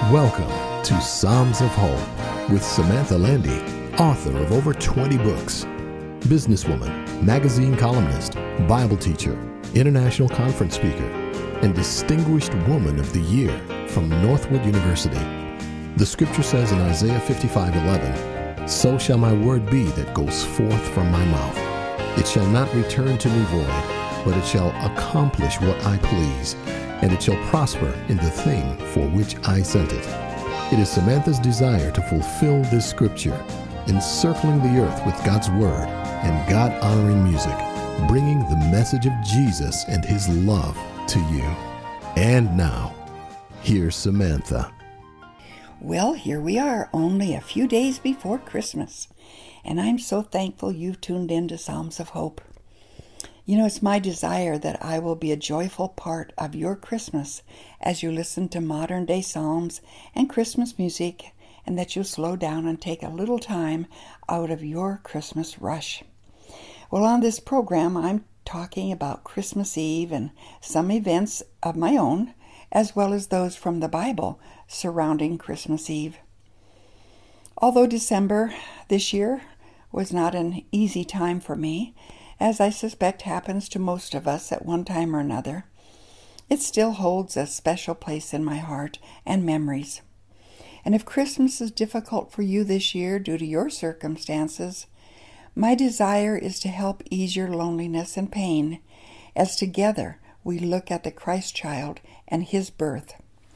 Welcome to Psalms of Hope with Samantha Landy, author of over 20 books, businesswoman, magazine columnist, Bible teacher, international conference speaker, and Distinguished Woman of the Year from Northwood University. The scripture says in Isaiah 55:11, "So shall my word be that goes forth from my mouth. It shall not return to me void, but it shall accomplish what I please, and it shall prosper in the thing for which I sent it." It is Samantha's desire to fulfill this scripture, encircling the earth with God's word and God-honoring music, bringing the message of Jesus and his love to you. And now, here's Samantha. Well, here we are, only a few days before Christmas, and I'm so thankful you've tuned in to Psalms of Hope. You know, it's my desire that I will be a joyful part of your Christmas as you listen to modern-day psalms and Christmas music, and that you'll slow down and take a little time out of your Christmas rush. Well, on this program, I'm talking about Christmas Eve and some events of my own, as well as those from the Bible surrounding Christmas Eve. Although December this year was not an easy time for me, as I suspect happens to most of us at one time or another, it still holds a special place in my heart and memories. And if Christmas is difficult for you this year due to your circumstances, my desire is to help ease your loneliness and pain as together we look at the Christ child and his birth.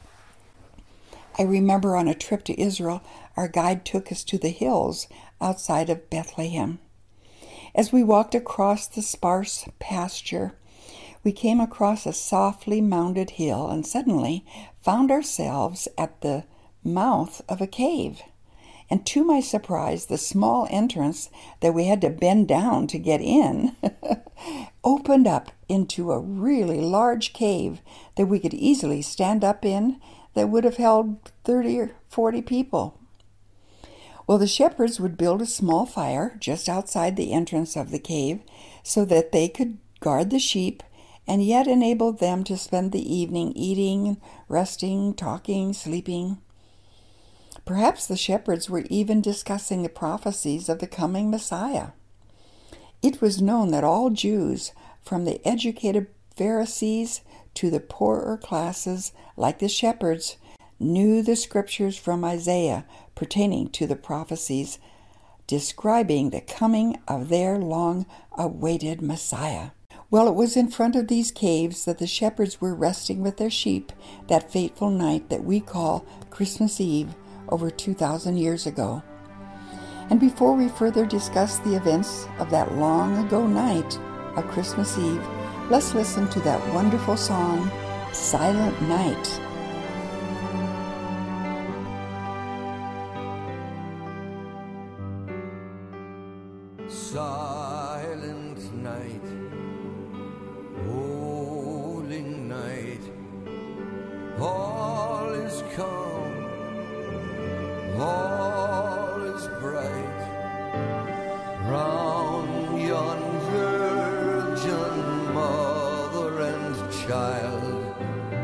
I remember on a trip to Israel, our guide took us to the hills outside of Bethlehem. As we walked across the sparse pasture, we came across a softly mounded hill and suddenly found ourselves at the mouth of a cave. And to my surprise, the small entrance that we had to bend down to get in opened up into a really large cave that we could easily stand up in that would have held 30 or 40 people. Well, the shepherds would build a small fire just outside the entrance of the cave so that they could guard the sheep and yet enable them to spend the evening eating, resting, talking, sleeping. Perhaps the shepherds were even discussing the prophecies of the coming Messiah. It was known that all Jews, from the educated Pharisees to the poorer classes like the shepherds, knew the scriptures from Isaiah pertaining to the prophecies describing the coming of their long-awaited Messiah. Well, it was in front of these caves that the shepherds were resting with their sheep that fateful night that we call Christmas Eve over 2,000 years ago. And before we further discuss the events of that long ago night of Christmas Eve, let's listen to that wonderful song, Silent Night. Silent night, holy night, all is calm, all is bright, round yon virgin mother and child,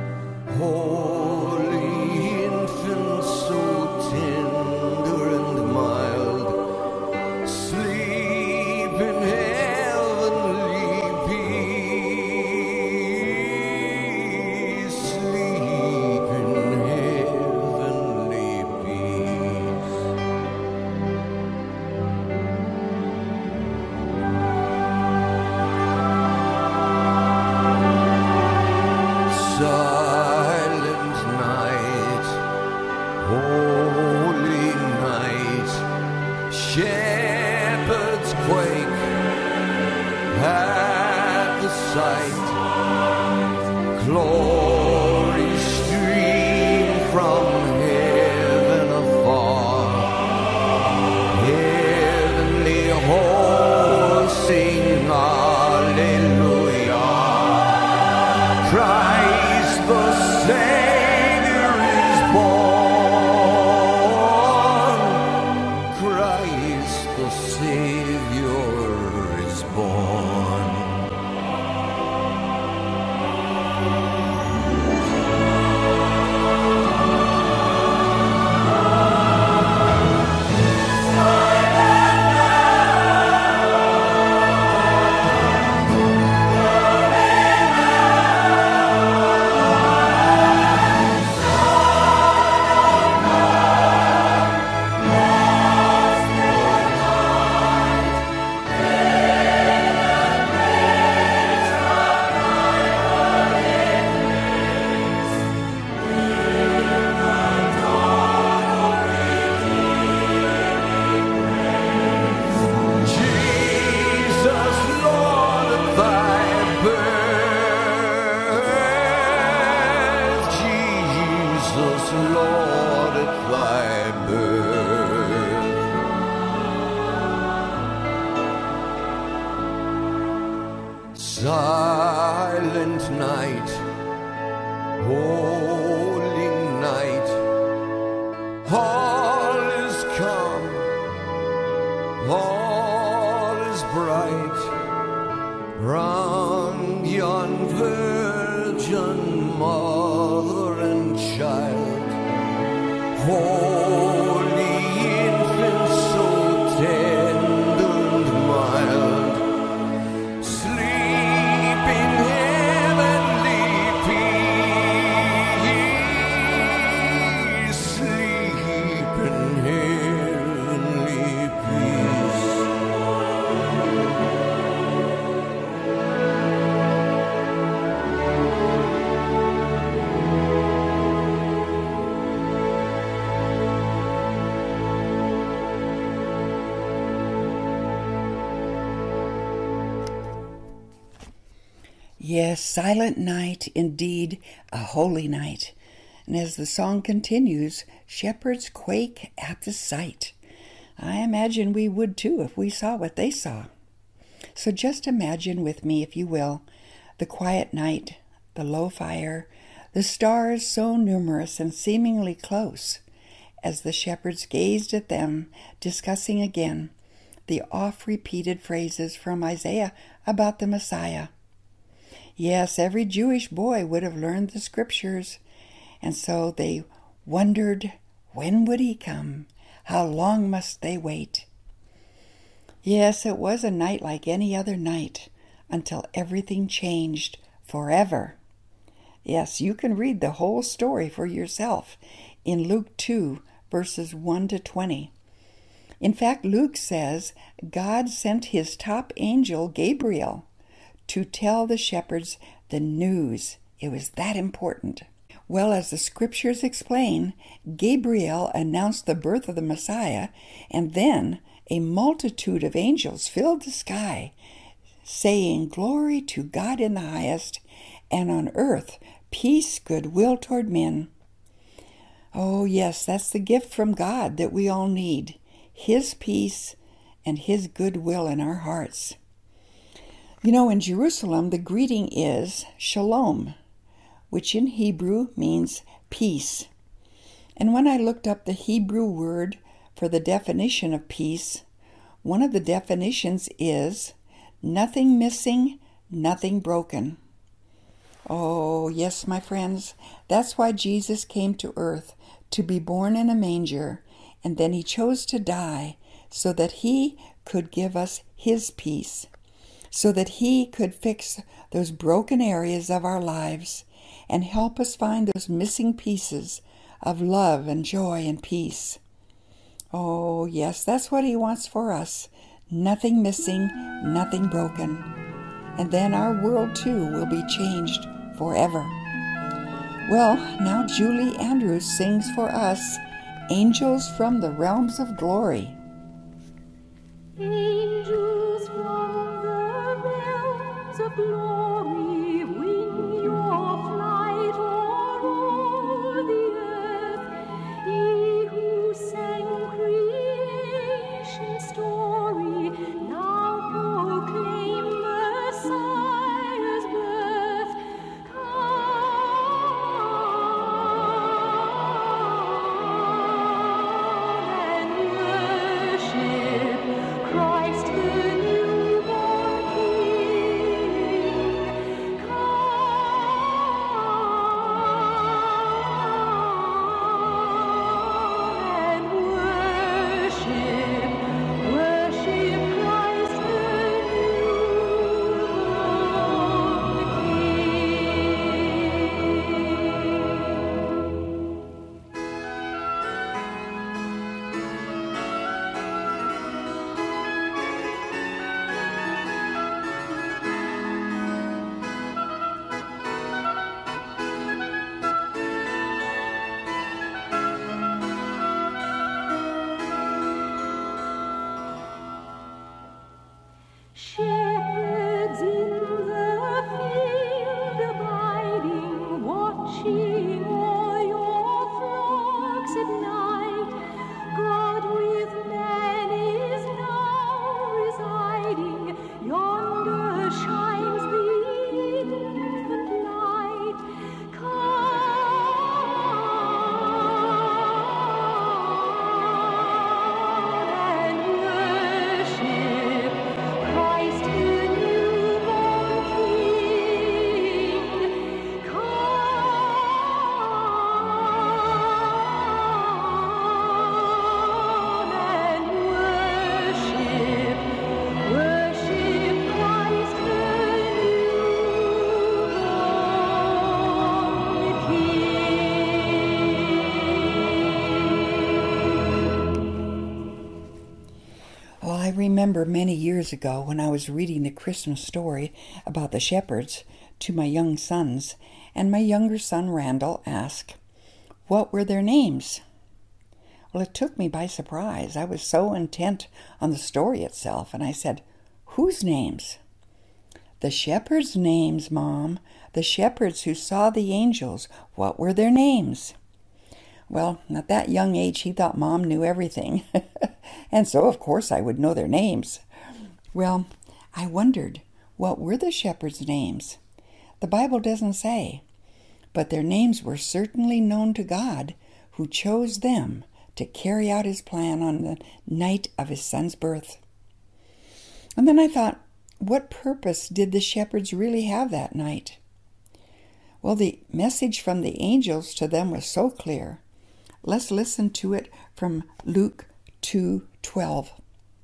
holy infant so tender and mild, sleep in heavenly peace, sleep in heavenly peace. Silent night, holy night, shepherds quake at the sight, glory stream from heaven afar, heavenly hosts sing hallelujah, Christ the Savior is born, Christ the Savior is born. Lord, at thy birth. Silent night, holy night, all is calm, all is bright, round yon virgin mother and child, holy infant, so tender and mild, sleep in heavenly peace, sleep in heavenly peace. Yes, silent night, indeed, a holy night. And as the song continues, shepherds quake at the sight. I imagine we would too if we saw what they saw. So just imagine with me, if you will, the quiet night, the low fire, the stars so numerous and seemingly close, as the shepherds gazed at them, discussing again the oft-repeated phrases from Isaiah about the Messiah. Yes, every Jewish boy would have learned the scriptures, and so they wondered, when would he come? How long must they wait? Yes, it was a night like any other night, until everything changed forever. Yes, you can read the whole story for yourself in Luke 2, verses 1 to 20. In fact, Luke says God sent his top angel, Gabriel, to tell the shepherds the news. It was that important. Well, as the scriptures explain, Gabriel announced the birth of the Messiah, and then a multitude of angels filled the sky, saying, "Glory to God in the highest, and on earth peace, goodwill toward men." Oh yes, that's the gift from God that we all need, his peace and his goodwill in our hearts. You know, in Jerusalem, the greeting is shalom, which in Hebrew means peace. And when I looked up the Hebrew word for the definition of peace, one of the definitions is nothing missing, nothing broken. Oh, yes, my friends, that's why Jesus came to earth, to be born in a manger, and then he chose to die so that he could give us his peace, so that he could fix those broken areas of our lives and help us find those missing pieces of love and joy and peace. Oh, yes, that's what he wants for us. Nothing missing, nothing broken. And then our world, too, will be changed forever. Well, now Julie Andrews sings for us, Angels from the Realms of Glory. Angels from the realms of glory, wing your flight o'er the earth. He who sang creation's story, now proclaim Messiah's birth. Christ the newborn King. remember many years ago when I was reading the Christmas story about the shepherds to my young sons, and my younger son Randall asked, "What were their names?" Well, it took me by surprise. I was so intent on the story itself, and I said, "Whose names?" "The shepherds' names, Mom. The shepherds who saw the angels. What were their names?" Well, at that young age, he thought Mom knew everything. And so, of course, I would know their names. Well, I wondered, what were the shepherds' names? The Bible doesn't say. But their names were certainly known to God, who chose them to carry out his plan on the night of his son's birth. And then I thought, what purpose did the shepherds really have that night? Well, the message from the angels to them was so clear. Let's listen to it from Luke 2:12.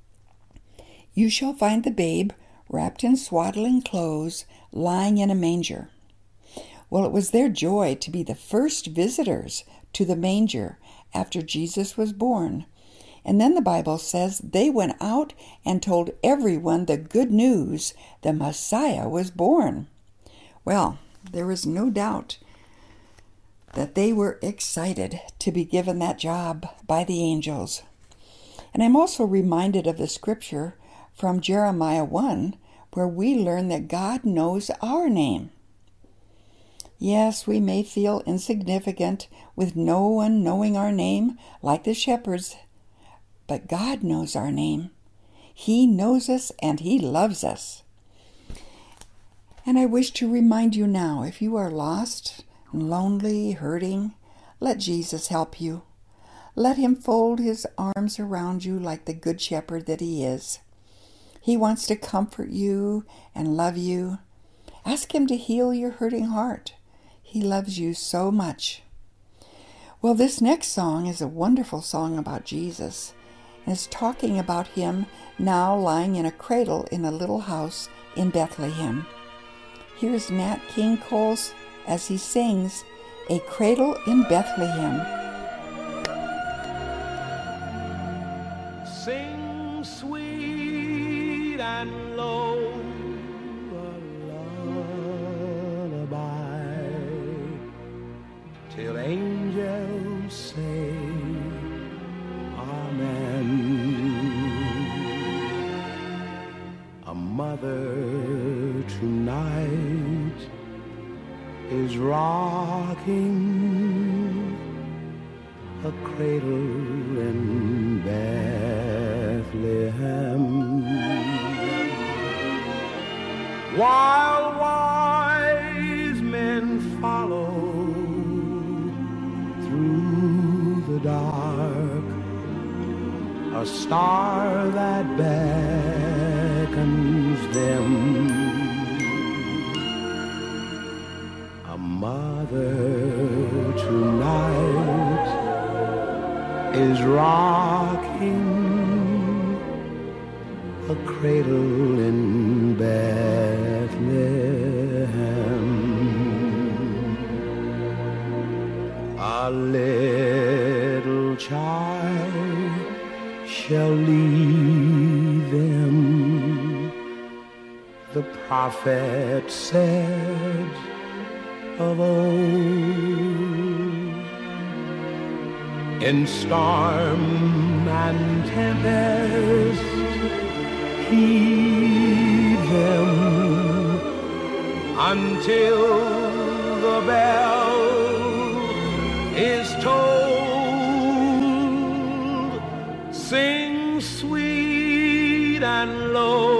"You shall find the babe wrapped in swaddling clothes, lying in a manger." Well, it was their joy to be the first visitors to the manger after Jesus was born. And then the Bible says they went out and told everyone the good news, the Messiah was born. Well, there was no doubt that they were excited to be given that job by the angels. And I'm also reminded of the scripture from Jeremiah 1, where we learn that God knows our name. Yes, we may feel insignificant with no one knowing our name like the shepherds, but God knows our name. He knows us and he loves us. And I wish to remind you now, if you are lost, lonely, hurting, let Jesus help you. Let him fold his arms around you like the good shepherd that he is. He wants to comfort you and love you. Ask him to heal your hurting heart. He loves you so much. Well, this next song is a wonderful song about Jesus, and it's talking about him now lying in a cradle in a little house in Bethlehem. Here's Nat King Cole as he sings, "A Cradle in Bethlehem." Sing sweet and low a lullaby till angels say amen. A mother tonight is rocking a cradle in Bethlehem, while wise men follow through the dark, a star that beckons them. Mother tonight is rocking a cradle in Bethlehem. A little child shall lead them, the prophet said of old. In storm and tempest, heed them until the bell is tolled. Sing sweet and low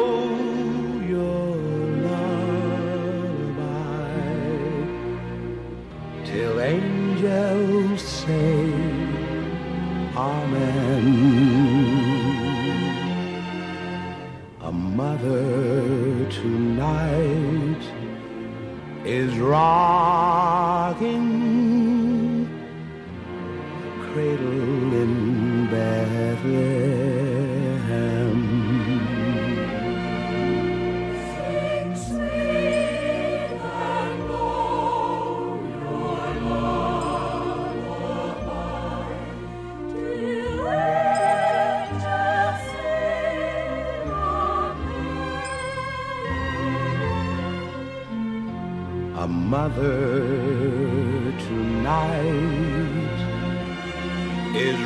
till angels say amen. A mother tonight is rocking a cradle in Bethlehem. mother tonight is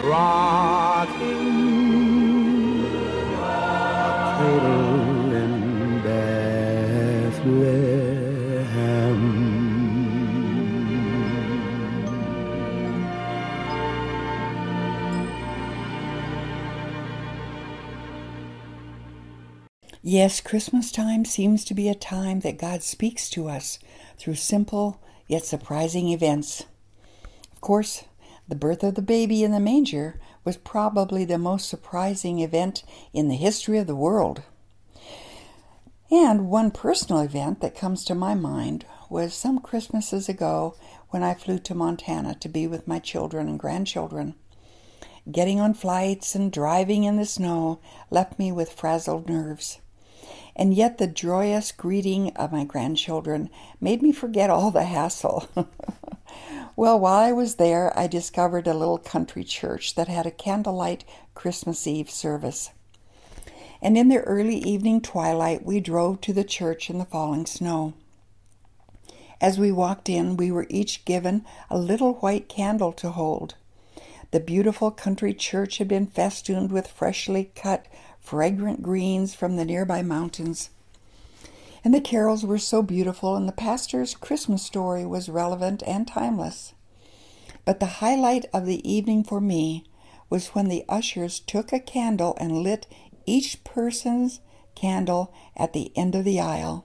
rocking a cradle in Bethlehem. Yes, Christmas time seems to be a time that God speaks to us through simple yet surprising events. Of course, the birth of the baby in the manger was probably the most surprising event in the history of the world. And one personal event that comes to my mind was some Christmases ago when I flew to Montana to be with my children and grandchildren. Getting on flights and driving in the snow left me with frazzled nerves. And yet the joyous greeting of my grandchildren made me forget all the hassle. Well, while I was there, I discovered a little country church that had a candlelight Christmas Eve service. And in the early evening twilight, we drove to the church in the falling snow. As we walked in, we were each given a little white candle to hold. The beautiful country church had been festooned with freshly cut, fragrant greens from the nearby mountains. And the carols were so beautiful, and the pastor's Christmas story was relevant and timeless. But the highlight of the evening for me was when the ushers took a candle and lit each person's candle at the end of the aisle.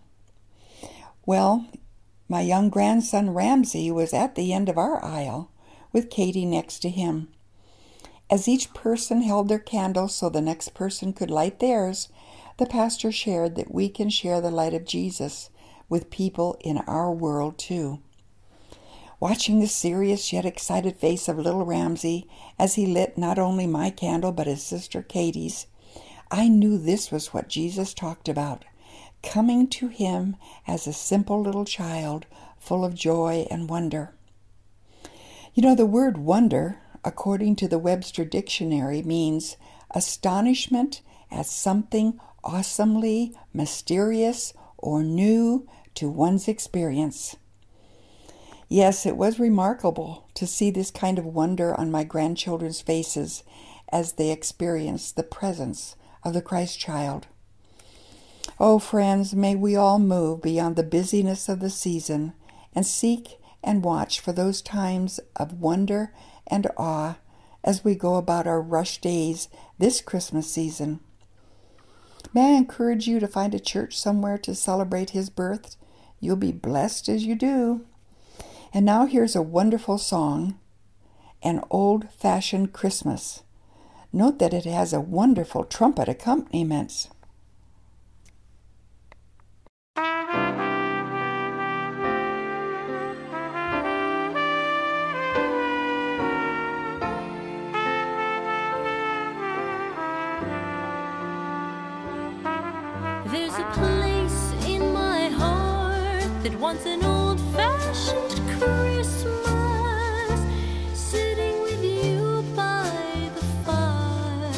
Well, my young grandson Ramsey was at the end of our aisle, with Katie next to him. As each person held their candle so the next person could light theirs, the pastor shared that we can share the light of Jesus with people in our world too. Watching the serious yet excited face of little Ramsey as he lit not only my candle but his sister Katie's, I knew this was what Jesus talked about, coming to him as a simple little child full of joy and wonder. You know, the word wonder, according to the Webster Dictionary, means astonishment at something awesomely mysterious or new to one's experience. Yes, it was remarkable to see this kind of wonder on my grandchildren's faces as they experienced the presence of the Christ child. Oh, friends, may we all move beyond the busyness of the season and seek and watch for those times of wonder and awe as we go about our rush days this Christmas season. May I encourage you to find a church somewhere to celebrate his birth? You'll be blessed as you do. And now here's a wonderful song, An Old-Fashioned Christmas. Note that it has a wonderful trumpet accompaniment. There's a place in my heart that wants an old-fashioned Christmas, sitting with you by the fire,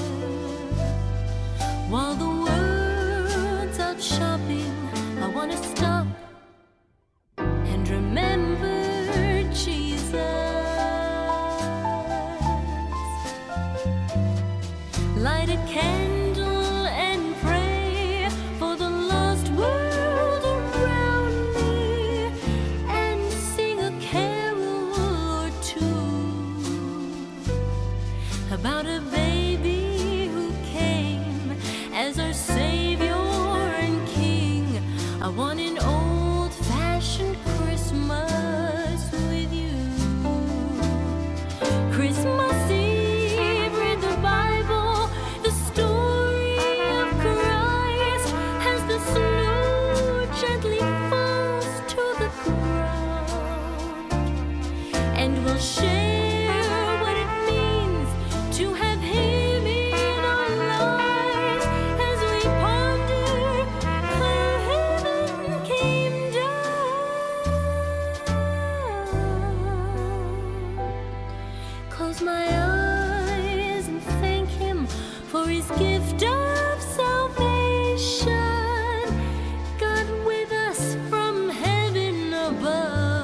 while the world's out shopping. I want to stop and remember Jesus. Light a candle and pray for the lost world around me, and sing a carol or two about a baby who came as our Savior and King. I want an old-fashioned Christmas with you. Christmas Eve, read the Bible, the story of Christ as the snow gently falls to the ground, and we'll share what it means to have him in our lives as we ponder how heaven came down. Close my eyes and thank him for his gift of salvation. God with us from heaven above.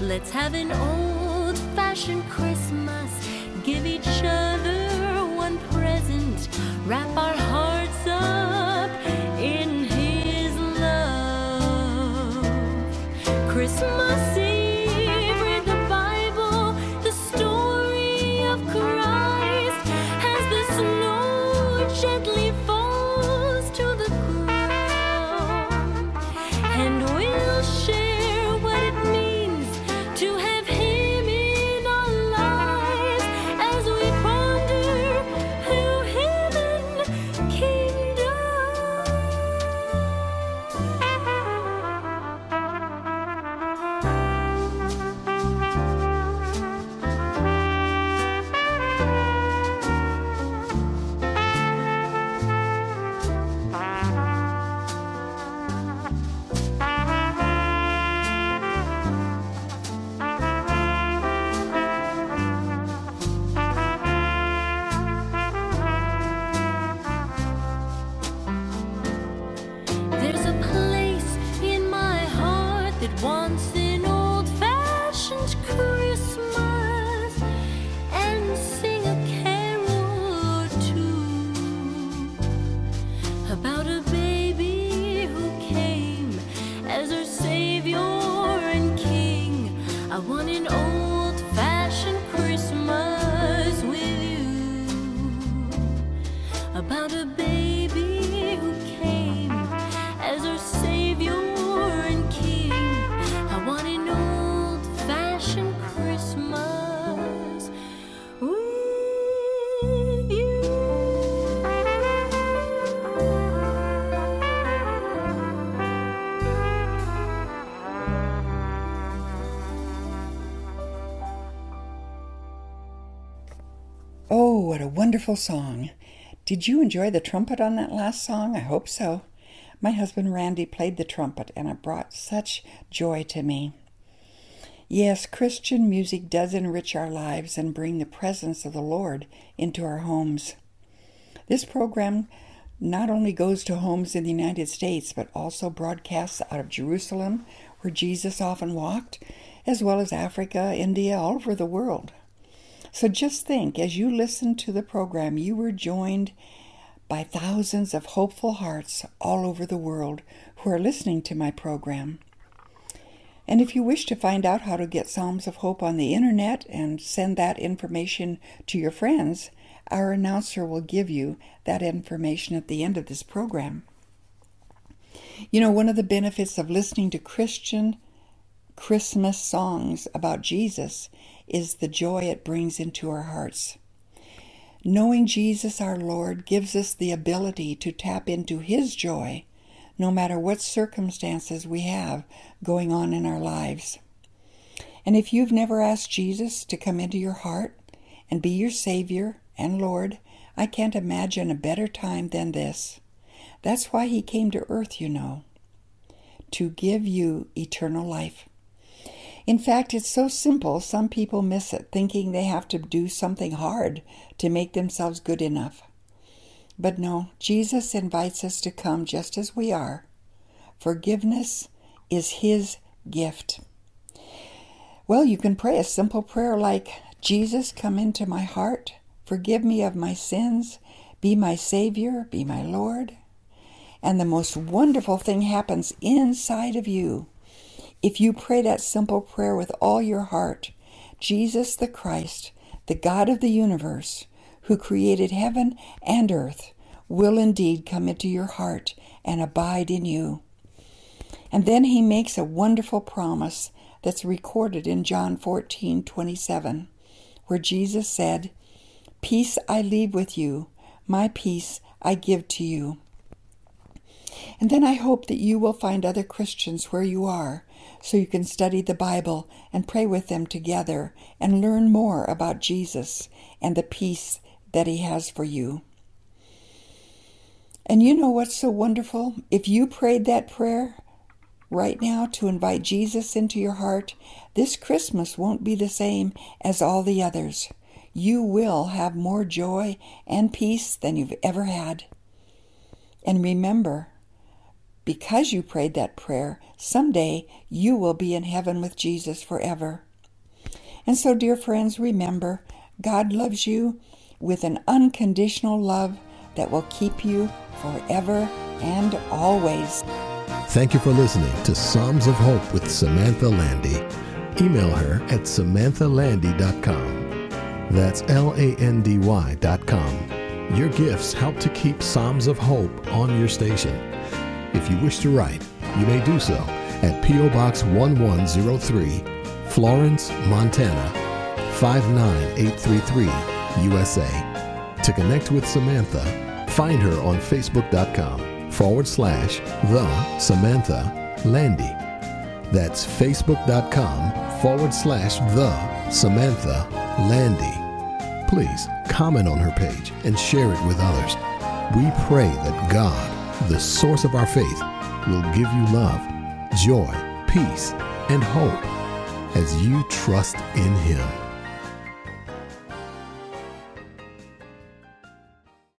Let's have an old-fashioned Christmas. Give each other one present. Wrap our hearts up in His love. Christmas Eve, read the Bible, the story of Christ, as the snow gently falls to the ground. And we'll share what it means to have Him in our lives as we ponder who heaven kingdom. There's a place in my heart that wants an old-fashioned Christmas and sing a carol or two about a baby who came as our Savior and King. I want an old-fashioned Christmas with you, about a baby who came as our Savior and King. I want an old-fashioned Christmas with you. Oh, what a wonderful song. Did you enjoy the trumpet on that last song? I hope so. My husband Randy played the trumpet, and it brought such joy to me. Yes, Christian music does enrich our lives and bring the presence of the Lord into our homes. This program not only goes to homes in the United States, but also broadcasts out of Jerusalem, where Jesus often walked, as well as Africa, India, all over the world. So just think, as you listen to the program, you were joined by thousands of hopeful hearts all over the world who are listening to my program. And if you wish to find out how to get Psalms of Hope on the internet and send that information to your friends, our announcer will give you that information at the end of this program. You know, one of the benefits of listening to Christian Christmas songs about Jesus is the joy it brings into our hearts. Knowing Jesus our Lord gives us the ability to tap into His joy no matter what circumstances we have going on in our lives. And if you've never asked Jesus to come into your heart and be your Savior and Lord, I can't imagine a better time than this. That's why He came to earth, you know, to give you eternal life. In fact, it's so simple, some people miss it, thinking they have to do something hard to make themselves good enough. But no, Jesus invites us to come just as we are. Forgiveness is His gift. Well, you can pray a simple prayer like, Jesus, come into my heart, forgive me of my sins, be my Savior, be my Lord. And the most wonderful thing happens inside of you. If you pray that simple prayer with all your heart, Jesus the Christ, the God of the universe, who created heaven and earth, will indeed come into your heart and abide in you. And then He makes a wonderful promise that's recorded in John 14:27, where Jesus said, "Peace I leave with you, my peace I give to you." And then I hope that you will find other Christians where you are, so you can study the Bible and pray with them together and learn more about Jesus and the peace that He has for you. And you know what's so wonderful? If you prayed that prayer right now to invite Jesus into your heart, this Christmas won't be the same as all the others. You will have more joy and peace than you've ever had. And remember, because you prayed that prayer, someday you will be in heaven with Jesus forever. And so, dear friends, remember, God loves you with an unconditional love that will keep you forever and always. Thank you for listening to Psalms of Hope with Samantha Landy. Email her at samanthalandy.com. That's LANDY.com. Your gifts help to keep Psalms of Hope on your station. If you wish to write, you may do so at P.O. Box 1103, Florence, Montana 59833, USA. To connect with Samantha, find her on Facebook.com/The Samantha Landy. That's Facebook.com/The Samantha Landy. Please comment on her page and share it with others. We pray that God, the source of our faith, will give you love, joy, peace, and hope as you trust in Him.